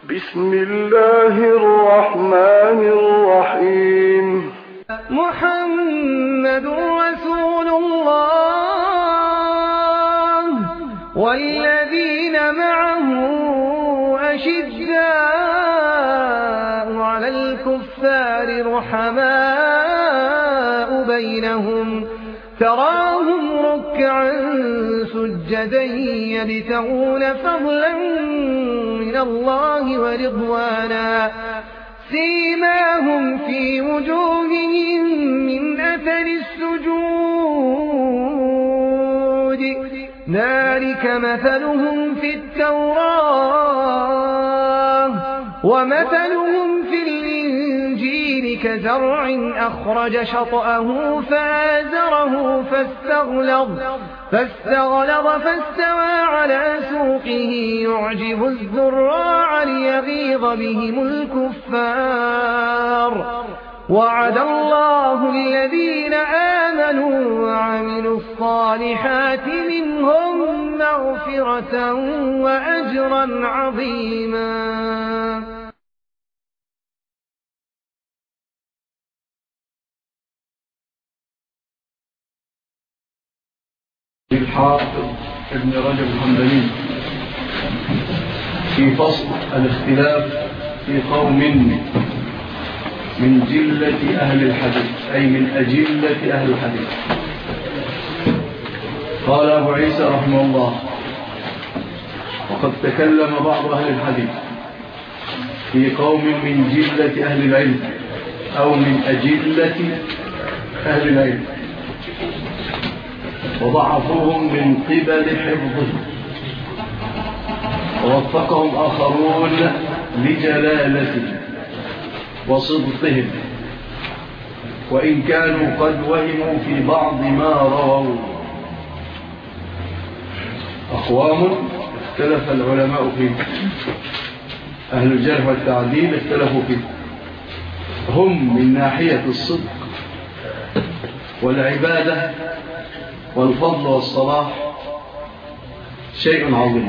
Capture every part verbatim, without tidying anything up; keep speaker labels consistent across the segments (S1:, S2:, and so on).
S1: بسم الله الرحمن الرحيم.
S2: محمد رسول الله والذين معه أشداء على الكفار رحماء بينهم تراهم ركعا سجدا يبتغون فضلا من الله ورضوانا سيماهم في وجوههم من أثر السجود ذلك مثلهم في التوراة ومثلهم في الإنجيل كزرع أخرج شطأه فآزره فاستغلظ فاستغلظ فاستوى على سوقه يعجب الزراع ليغيظ بهم الكفار وعد الله الذين آمنوا وعملوا الصالحات منهم مغفرة وأجرا عظيما.
S3: الحافظ ابن رجب الحنبلي في فصل الاختلاف في قوم من جلة أهل الحديث أي من أجلة أهل الحديث. قال أبو عيسى رحمه الله: وقد تكلم بعض أهل الحديث في قوم من جلة أهل العلم أو من أجلة أهل العلم وضعفوهم من قبل حفظهم ووفقهم آخرون لجلالتهم وصدقهم وإن كانوا قد وهموا في بعض ما رووا. أقوام اختلف العلماء فيه، أهل الجرح والتعديل اختلفوا فيه، هم من ناحية الصدق والعبادة والفضل والصلاح شيء عظيم،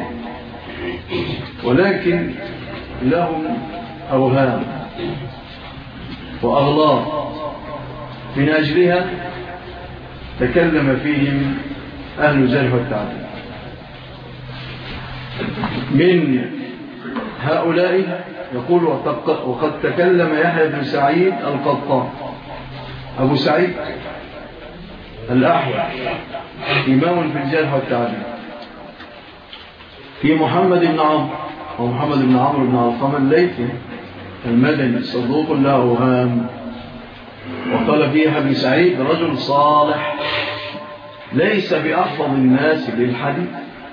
S3: ولكن لهم أوهام وأغلاط من أجلها تكلم فيهم أهل الجرح والتعديل. من هؤلاء يقول: وقد تكلم يحيى بن سعيد القطان أبو سعيد الأحوال إمام في الجرح والتعديل، في محمد بن عمرو ومحمد بن عمرو بن علقمة الليثي المدني صدوق له أوهام، وقال فيه ابن سعيد: رجل صالح ليس بأحفظ الناس للحديث.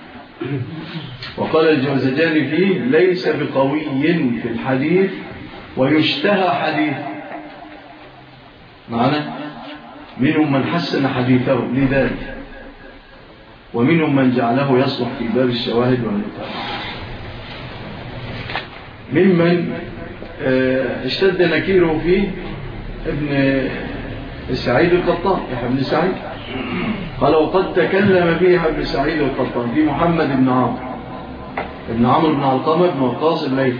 S3: وقال الجوزجاني فيه: ليس بقوي في الحديث ويشتهى حديث. معنى منهم من حسن حديثه لذلك، ومنهم من جعله يصلح في باب الشواهد والمتابعة. ممن اشتد نكيره فيه ابن سعيد القطان يحيى بن سعيد، قال: وقد تكلم فيها ابن سعيد القطان في محمد بن عمرو ابن عمرو بن علقمة بن وقاص الليثي،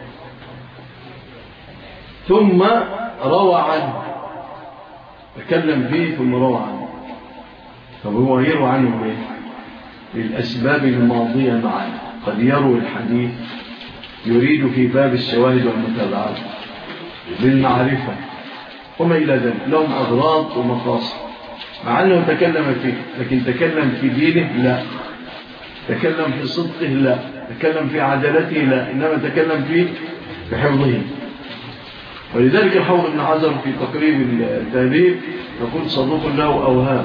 S3: ثم روى عنه، تكلم فيه ثم روى عنه. طب هو يروى عنه ليه؟ للأسباب الماضية معنا. قد يروي الحديث يريد في باب الشواهد والمتابعات بالمعرفة وما إلى ذلك، لهم أغراض ومقاصد، مع أنه تكلم فيه، لكن تكلم في دينه لا، تكلم في صدقه لا، تكلم في عدالته لا، إنما تكلم فيه بحفظه. ولذلك الحافظ ابن حجر في تقريب التهذيب يقول: صدوق له أوهام.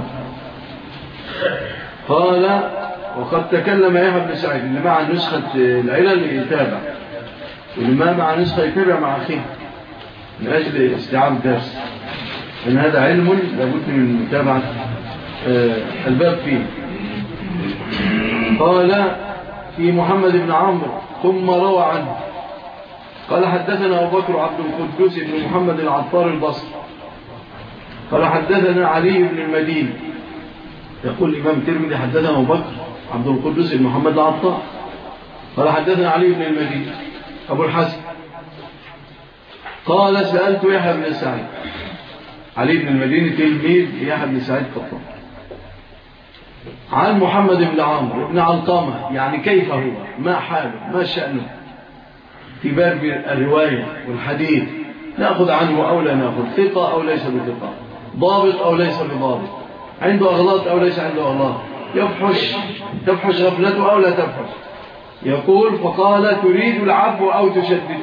S3: قال: وقد تكلم يحيى بن سعيد، اللي مع نسخة العلل يتابع، واللي ما مع نسخة يتابع مع أخيه من أجل استيعاب درس، لأن هذا علم لابد من متابعة الباب فيه. قال في محمد بن عمرو ثم روى عنه قال: حدثنا أبو بكر عبد القدوس بن محمد العطار البصري قال: حدثنا علي بن المديني. يقول الإمام الترمذي: حدثنا أبو بكر عبد القدوس بن محمد العطار قال: حدثنا علي بن المديني أبو الحسن قال سألت يحيى بن سعيد، علي بن المديني تلميذ يحيى بن سعيد قطان، عن محمد بن عمرو بن علقمة، يعني كيف هو، ما حاله، ما شأنه في باب الرواية والحديث، نأخذ عنه أو لا نأخذ، ثقة أو ليس بثقة، ضابط أو ليس بضابط، عنده أغلاط أو ليس عنده أغلاط، يفحش تفحش غفلته أو لا تفحش. يقول فقال تريد العفو أو تشدد،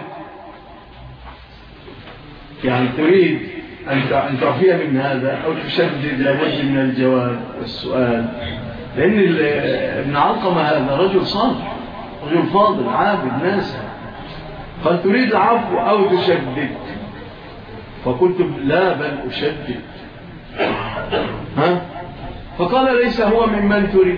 S3: يعني تريد أن تعفي من هذا أو تشدد، لابد من الجواب والسؤال، لأن ابن علقمة هذا رجل صالح، رجل فاضل عابد ناسا، قال تريد العفو أو تشدد، فقلت لا بل أشدد. ها؟ فقال ليس هو ممن تريد،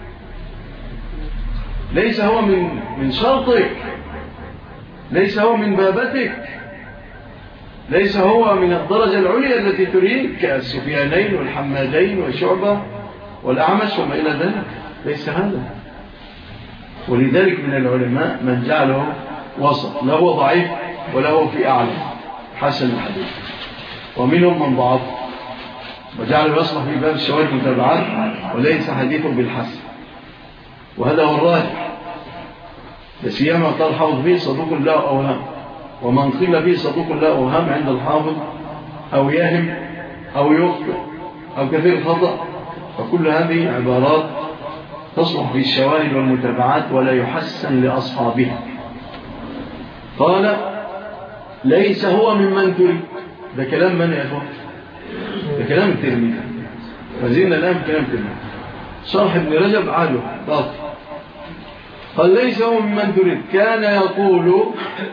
S3: ليس هو من من شرطك، ليس هو من بابتك، ليس هو من الدرجة العليا التي تريد كالسفيانين والحمادين وشعبة والأعمش وما إلى ذلك، ليس هذا. ولذلك من العلماء من جعله وسط، لا هو ضعيف ولا هو في أعلى، حسن الحديث، ومنهم من ضعف وجعله يصلح في باب الشواهد المتابعات وليس حديثه بالحسن، وهذا هو الراجح، لسيما قال الحافظ به صدوق لا أوهام، ومن قيل به صدوق لا أوهام عند الحافظ أو يهم أو يخطئ أو كثير خطأ، فكل هذه عبارات تصلح في الشواهد والمتابعات ولا يحسن لأصحابها. قال ليس هو ممن تريد، ده كلام من يا أخوان؟ ده كلام الترمذي، فزينا الآن كلام الترمذي، شرح ابن رجب عاله باطل. قال ليس هو ممن تريد، كان يقول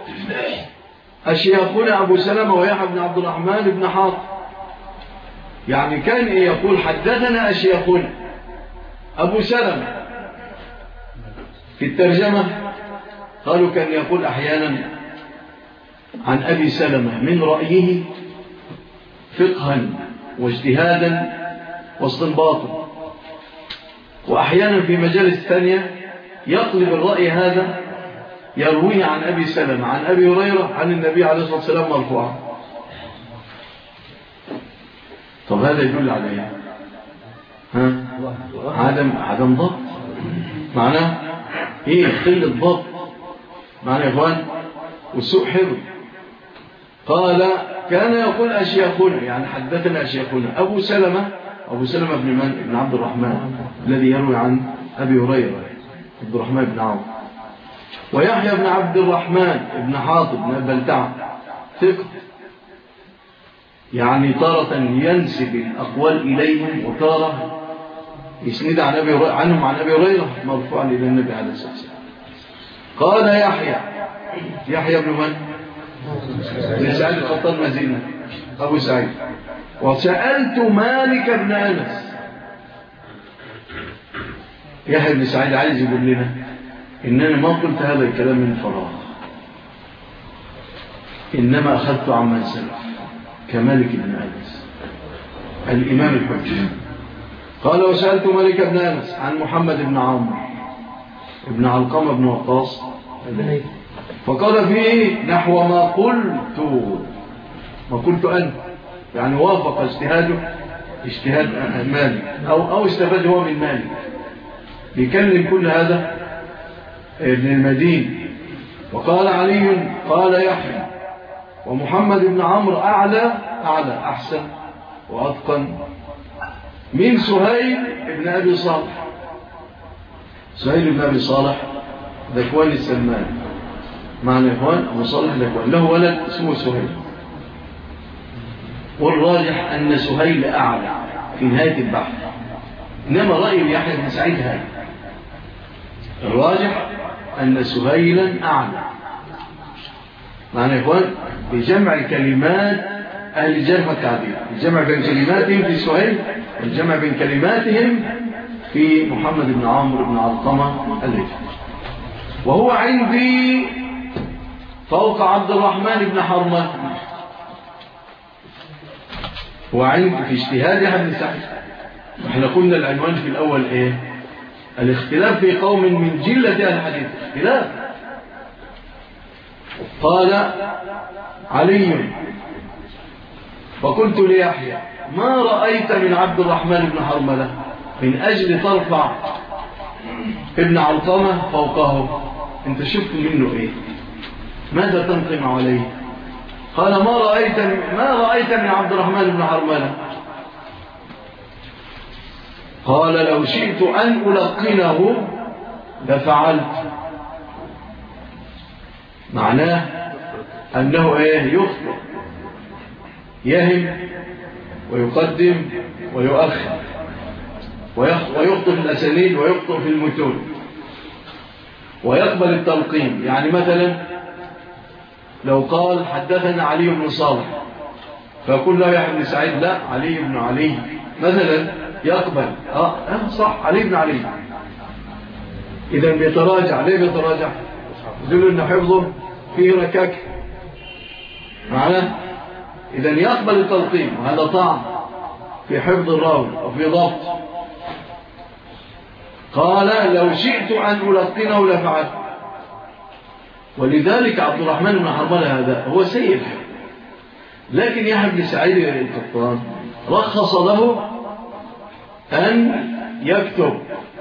S3: أشياخنا أبو سلمة ويحيى بن عبد الرحمن بن حاطب، يعني كان يقول حدثنا أشياخنا أبو سلمة. في الترجمة قالوا كان يقول أحيانا عن أبي سلمة من رأيه فقها واجتهادا واستنباطا، وأحيانا في مجالس ثانية يقلب الرأي هذا يرويه عن أبي سلمة عن أبي هريرة عن النبي عليه الصلاة والسلام مرفوعا. طب هذا يدل على ايه؟ ها؟ عدم عدم ضبط، معناه ايه؟ قلة ضبط، معناه يا اخوان وسوء حفظ. قال كان يقول أشياخنا، يعني حدثنا أشياخنا أبو سلمة، أبو سلمة بن من؟ ابن عبد الرحمن الذي يروي عن أبي هريرة عبد الرحمن بن عوف، ويحيى بن عبد الرحمن بن حاطب بن بلتع ثقة، يعني تارة ينسب الأقوال إليهم وتارة يسند عن أبي عنهم عن أبي هريرة مرفوعا إلى النبي عليه الصلاة والسلام. قال يحيى يحيى بن من؟ بن سعيد القطان مزينة أبو سعيد. وسألت مالك بن أنس، يحيى بن سعيد عايز يقول لنا إنني ما قلت هذا الكلام من فراغ، إنما أخذت عمن سلف كمالك بن أنس الإمام الحجة. قال وسألت مالك بن أنس عن محمد بن عمرو بن علقمة بن وقاص، فقال فيه نحو ما قلت ما قلت أنت، يعني وافق اجتهاده اجتهاد مالك أو, أو استفاد هو من مالك، بيكلم كل هذا ابن المدين. وقال علي قال يحيى ومحمد بن عمرو أعلى أعلى أحسن وأتقن من سهيل بن أبي صالح. سهيل بن أبي صالح ذكوان السلمان، معنى إخوان أبو صالح ذكوان، له ولد اسمه سهيل، والراجح أن سهيل أعلى في نهاية البحث، إنما رأي يحيى بن سعيد هذا، الراجح أن سهيلا أعلى، معنى إخوان بجمع كلمات أهل الجرح والتعديل، الجمع بين كلماتهم في سهيل والجمع بين كلماتهم في محمد بن عمرو بن علقمة الليثي. وهو عندي فوق عبد الرحمن بن حرمة، وعندي في اجتهاد يحيى بن سعيد. احنا قلنا العنوان في الأول إيه؟ الاختلاف في قوم من جلة أهل الحديث، اختلاف قال علي. فقلت ليحيى ما رأيت من عبد الرحمن بن حرملة من أجل ترفع ابن علقمة فوقه، انت شفت منه ايه؟ ماذا تنقم عليه؟ قال ما رأيت ما رأيت من عبد الرحمن بن حرملة. قال لو شئت أن ألقنه لفعلت. معناه أنه ايه؟ يخطئ، يهم ويقدم ويؤخر، ويخطئ في الأسانيد ويخطئ في المتون، ويقبل التلقين. يعني مثلا لو قال حدثنا علي بن صالح فيقول له يحيى بن سعيد لا علي بن علي مثلا، يقبل اه, آه صح علي بن علي. إذا بيتراجع. ليه بيتراجع؟ يقول إن حفظه فيه ركاك معنا. إذا يقبل التلقين، وهذا طعن في حفظ الراوي وفي ضبط. قال لو شئت أن ألقنه لفعلت. ولذلك عبد الرحمن بن حرملة هذا هو سيء الحفظ، لكن يحيى بن سعيد القطان رخص له أن يكتب،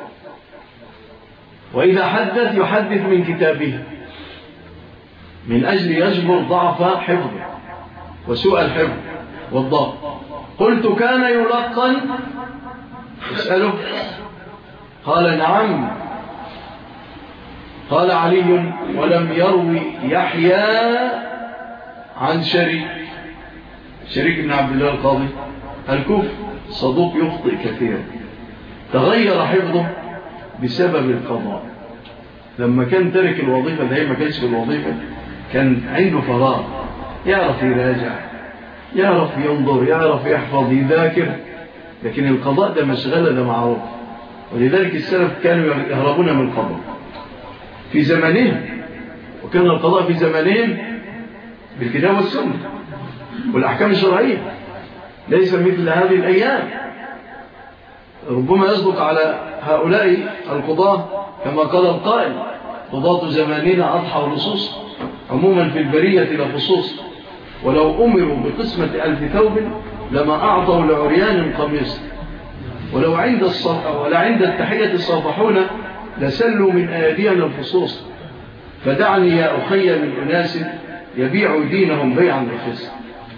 S3: وإذا حدث يحدث من كتابه من أجل يجبر ضعف حفظه وسوء الحفظ والضبط. قلت كان يلقن؟ اسأله. قال نعم. قال علي ولم يروي يحيى عن شريك شريك بن عبد الله القاضي الكوفي، صدوق يخطئ كثيرا، تغير حفظه بسبب القضاء. لما كان ترك الوظيفة ده ما كانش في الوظيفة، كان عنده فراغ، يعرف يراجع، يعرف ينظر، يعرف يحفظ، يذاكر. لكن القضاء ده مشغلة، ده معروف. ولذلك السلف كانوا يهربون من القضاء في زمانهم، وكان القضاء في زمانهم بالكتاب والسنة والأحكام الشرعية، ليس مثل هذه الأيام. ربما يصدق على هؤلاء القضاة كما قال القائل قضاة زماننا أضحى ولصوص، عموما في البرية لخصوص، ولو أمروا بقسمة ألف ثوب لما أعطوا لعريان قميص، ولو عند الصفحة ولا عند التحية الصافحون لسلوا من أيدينا الفصوص. فدعني يا أخي من أناس يبيعوا دينهم بيعا رخيصا.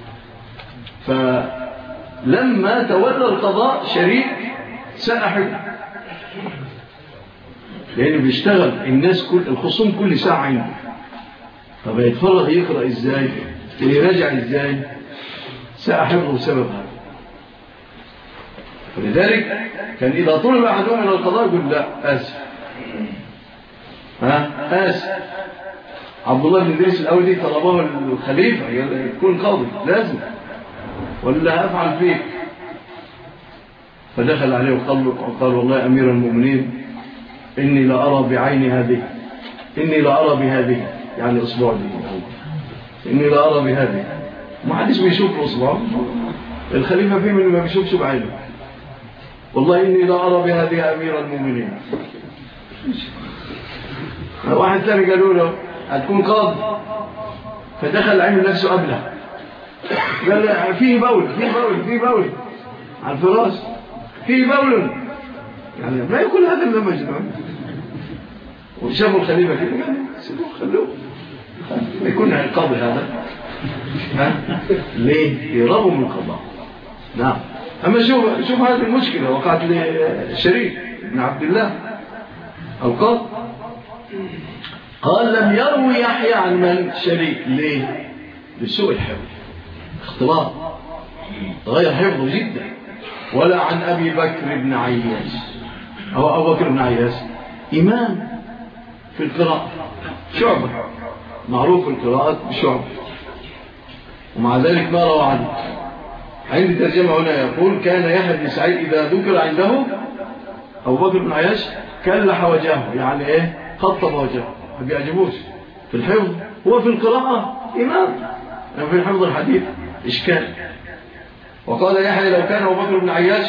S3: فلما تولى القضاء شريك سأحب، لأنه بيشتغل الناس كل الخصوم كل ساعة عنده، طب يتفرغ يقرأ إزاي ويراجع إزاي؟ سأحبه بسبب هذا. ولذلك كان إذا طلب أحدهم من القضاء يقول لا آسف، ها آسف. عبد الله بن إدريس الأودي طلبه الخليفة يكون قاضي لازم، ولا أفعل فيك. فدخل عليه وقال والله أمير المؤمنين إني لا أرى بعيني هذه، إني لا أرى بهذه، يعني أصبع دي، إني لا أرى بهذه. ما حدش بيشوف أصبع الخليفة، فيه من ما بيشوفش بعينه. والله إني لا أرى بهذه يا أمير المؤمنين. واحد ثاني قالوا له هتكون قاضي، فدخل عين نفسه قبله قال فيه بول فيه بول فيه بول على الفراش، فيه بول، يعني ما يقول هذا إلا مجنون. وشافوا الخليفة كده قال سيبوه خلوه يكون القاضي هذا، ها ليه؟ يرغبوا من القضاء. نعم. أما شوف شوف هذه المشكلة وقعت لشريك بن عبد الله القاضي. قال لم يروي يحيى عن من؟ شريك. ليه؟ لسوء الحفظ، اختلاط، غير حفظه جدا. ولا عن أبي بكر بن عياش، أو أبو بكر بن عياش إمام في القراءة، شعبة معروف القراءات بشعبة، ومع ذلك ما روى عنه. عند ترجمة هنا يقول كان يحيى بن سعيد إذا ذكر عنده أبو بكر بن عياش كلح وجهه، يعني إيه؟ خطب وجهه، ما بيعجبوش في الحفظ. هو في القراءة إمام، يعني في حفظ الحديث إشكال. وقال يحيى لو كان أبو بكر بن عياش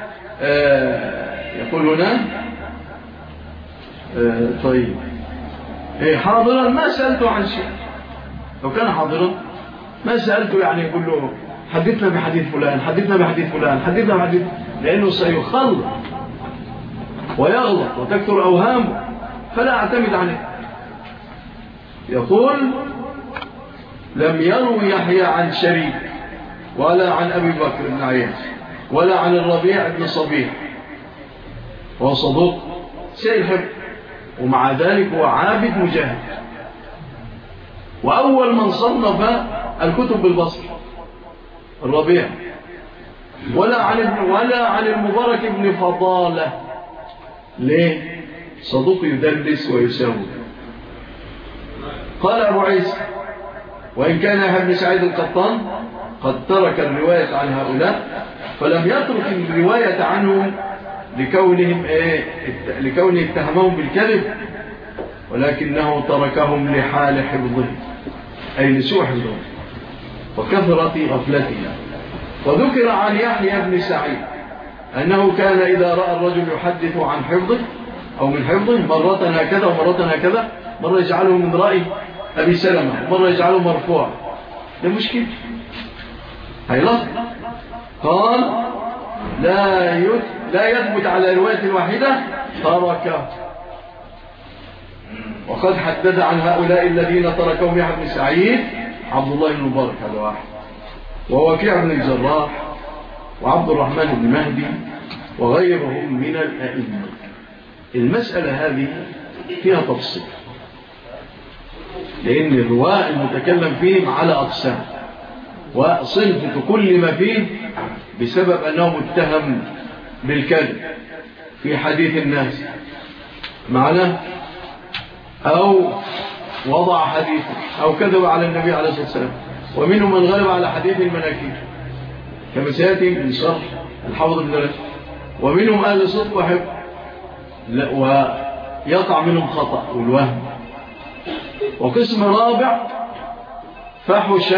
S3: آه يقول هنا آه طيب إيه حاضرا ما سألته عن شيء، لو كان حاضرا ما سألته يعني يقول له حدثنا بحديث فلان حدثنا بحديث فلان حدثنا بحديث، لأنه سيخلط ويغلط وتكثر أوهامه، فلا أعتمد عليه. يقول لم يروي يحيى عن شريك ولا عن أبي بكر بن عياش ولا عن الربيع بن صبيح، وهو صدوق سيء الحفظ، ومع ذلك هو عابد مجاهد، وأول من صنف الكتب بالبصر الربيع. ولا عن ولا عن المبارك بن فضالة، ليه؟ صدوق يدلس ويساوي. قال أبو عيسى وإن كان يحيى بن سعيد القطان قد ترك الرواية عن هؤلاء، فلم يترك الرواية عنهم لكونهم إيه؟ لكونه اتهمهم بالكذب، ولكنه تركهم لحال حفظه، أي لسوء حفظه وكثرة غفلته. وذكر عن يحيى بن سعيد أنه كان إذا رأى الرجل يحدث عن حفظه أو من حفظه مرة هكذا ومرة هكذا، مرة يجعله من رأي أبي سلمة، مرة يجعله مرفوع، ده مشكلة. هيلاحظ قال لا يت... لا يثبت على رواية واحدة تركه. وقد حدد عن هؤلاء الذين تركهم يحيى بن سعيد عبد الله بن مبارك، هذا واحد، ووكيع بن الجراح وعبد الرحمن بن مهدي وغيرهم من الأئمة. المسألة هذه فيها تفصيل، لأن الرواة المتكلم فيهم على أقسام، وصنف كل ما فيه بسبب أنه متهم بالكذب في حديث الناس معنا، أو وضع حديث أو كذب على النبي عليه الصلاة والسلام. ومنهم من غلب على حديث المناكير كما سيأتي من شرح الحوض بن رجب. ومنهم أهل صدق وحب ويقع منهم خطأ والوهم. وقسم رابع فحش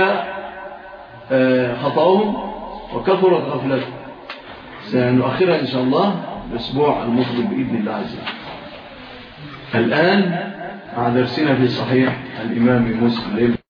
S3: خطأهم وكثرت غفلتهم، سنؤخرها إن شاء الله الأسبوع المقبل بإذن الله عز وجل. الآن مع درسنا في صحيح الإمام مسلم.